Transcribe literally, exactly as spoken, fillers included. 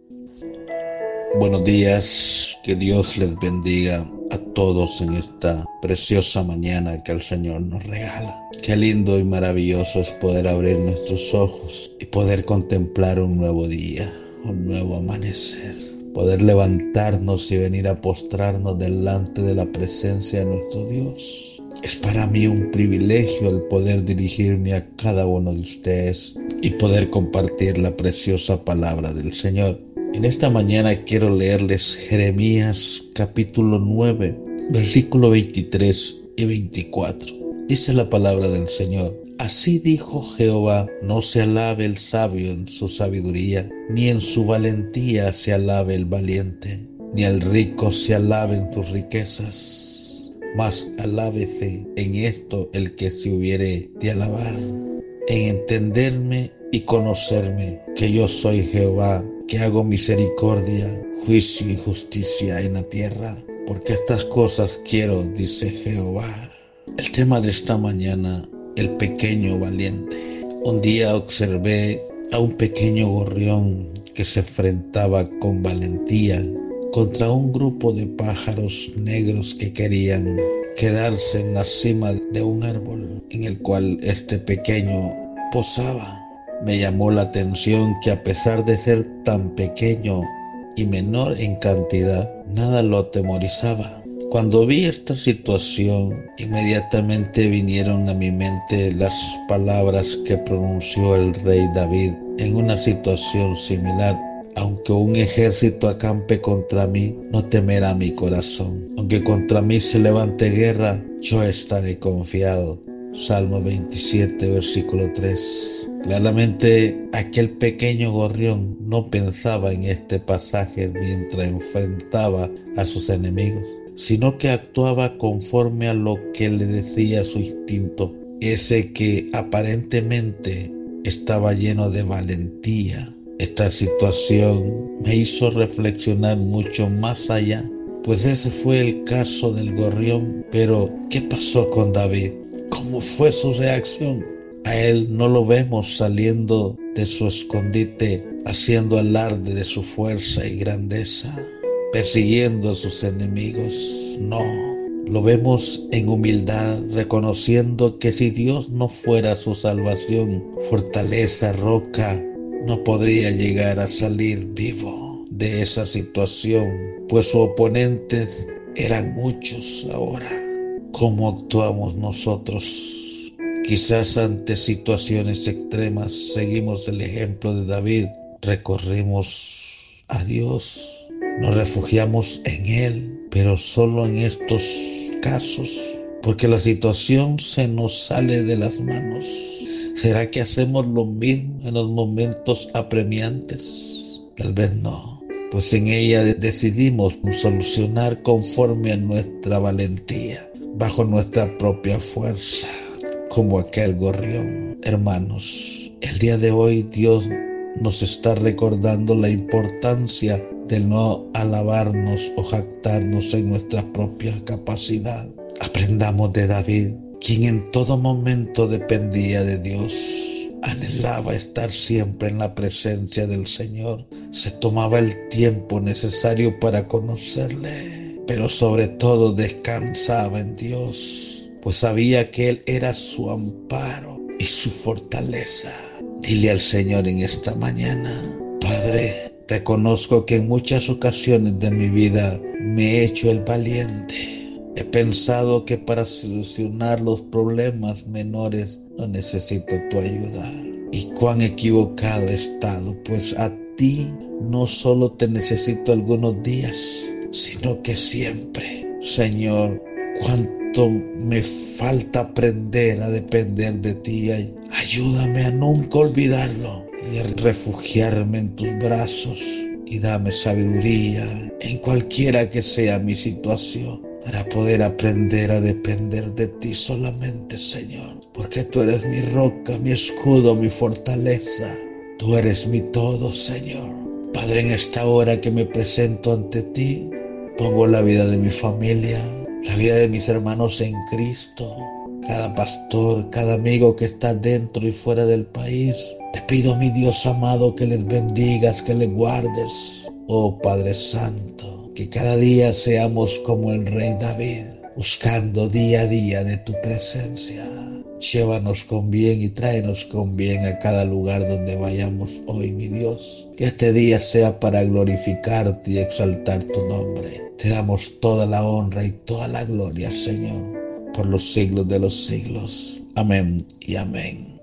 Buenos días, que Dios les bendiga a todos en esta preciosa mañana que el Señor nos regala. Qué lindo y maravilloso es poder abrir nuestros ojos y poder contemplar un nuevo día, un nuevo amanecer. Poder levantarnos y venir a postrarnos delante de la presencia de nuestro Dios. Es para mí un privilegio el poder dirigirme a cada uno de ustedes y poder compartir la preciosa palabra del Señor. En esta mañana quiero leerles Jeremías capítulo nueve, versículo veintitrés y veinticuatro. Dice la palabra del Señor: Así dijo Jehová, no se alabe el sabio en su sabiduría, ni en su valentía se alabe el valiente, ni el rico se alabe en sus riquezas, mas alábese en esto el que se hubiere de alabar, en entenderme y conocerme, que yo soy Jehová, que hago misericordia, juicio y justicia en la tierra, porque estas cosas quiero, dice Jehová. El tema de esta mañana: el pequeño valiente. Un día observé a un pequeño gorrión que se enfrentaba con valentía contra un grupo de pájaros negros que querían quedarse en la cima de un árbol en el cual este pequeño posaba. Me llamó la atención que, a pesar de ser tan pequeño y menor en cantidad, nada lo atemorizaba. Cuando vi esta situación, inmediatamente vinieron a mi mente las palabras que pronunció el rey David en una situación similar. Aunque un ejército acampe contra mí, no temerá mi corazón. Aunque contra mí se levante guerra, yo estaré confiado. Salmo veintisiete, versículo tres. Claramente aquel pequeño gorrión no pensaba en este pasaje mientras enfrentaba a sus enemigos, sino que actuaba conforme a lo que le decía su instinto, ese que aparentemente estaba lleno de valentía. Esta situación me hizo reflexionar mucho más allá, pues ese fue el caso del gorrión. Pero ¿qué pasó con David? ¿Cómo fue su reacción? A él no lo vemos saliendo de su escondite, haciendo alarde de su fuerza y grandeza, persiguiendo a sus enemigos. No, lo vemos en humildad, reconociendo que si Dios no fuera su salvación, fortaleza, roca, no podría llegar a salir vivo de esa situación, pues sus oponentes eran muchos. Ahora, ¿cómo actuamos nosotros? Quizás ante situaciones extremas seguimos el ejemplo de David, recorrimos a Dios, nos refugiamos en Él, pero solo en estos casos, porque la situación se nos sale de las manos. ¿Será que hacemos lo mismo en los momentos apremiantes? Tal vez no, pues en ella decidimos solucionar conforme a nuestra valentía, bajo nuestra propia fuerza, como aquel gorrión. Hermanos, el día de hoy Dios nos está recordando la importancia de no alabarnos o jactarnos en nuestra propia capacidad. Aprendamos de David, quien en todo momento dependía de Dios, anhelaba estar siempre en la presencia del Señor, se tomaba el tiempo necesario para conocerle, pero sobre todo descansaba en Dios, pues sabía que Él era su amparo y su fortaleza. Dile al Señor en esta mañana: Padre, reconozco que en muchas ocasiones de mi vida me he hecho el valiente. He pensado que para solucionar los problemas menores no necesito tu ayuda. Y cuán equivocado he estado, pues a ti no solo te necesito algunos días, sino que siempre. Señor, cuánto me falta aprender a depender de ti. Ayúdame a nunca olvidarlo y a refugiarme en tus brazos, y dame sabiduría en cualquiera que sea mi situación, para poder aprender a depender de ti solamente, Señor, porque tú eres mi roca, mi escudo, mi fortaleza. Tú eres mi todo, Señor. Padre, en esta hora que me presento ante ti, pongo la vida de mi familia, la vida de mis hermanos en Cristo, cada pastor, cada amigo que está dentro y fuera del país, Te pido, mi Dios amado, que les bendigas, que les guardes. Oh Padre Santo, que cada día seamos como el Rey David, buscando día a día de tu presencia. Llévanos con bien y tráenos con bien a cada lugar donde vayamos hoy, mi Dios. Que este día sea para glorificarte y exaltar tu nombre. Te damos toda la honra y toda la gloria, Señor, por los siglos de los siglos. Amén y amén.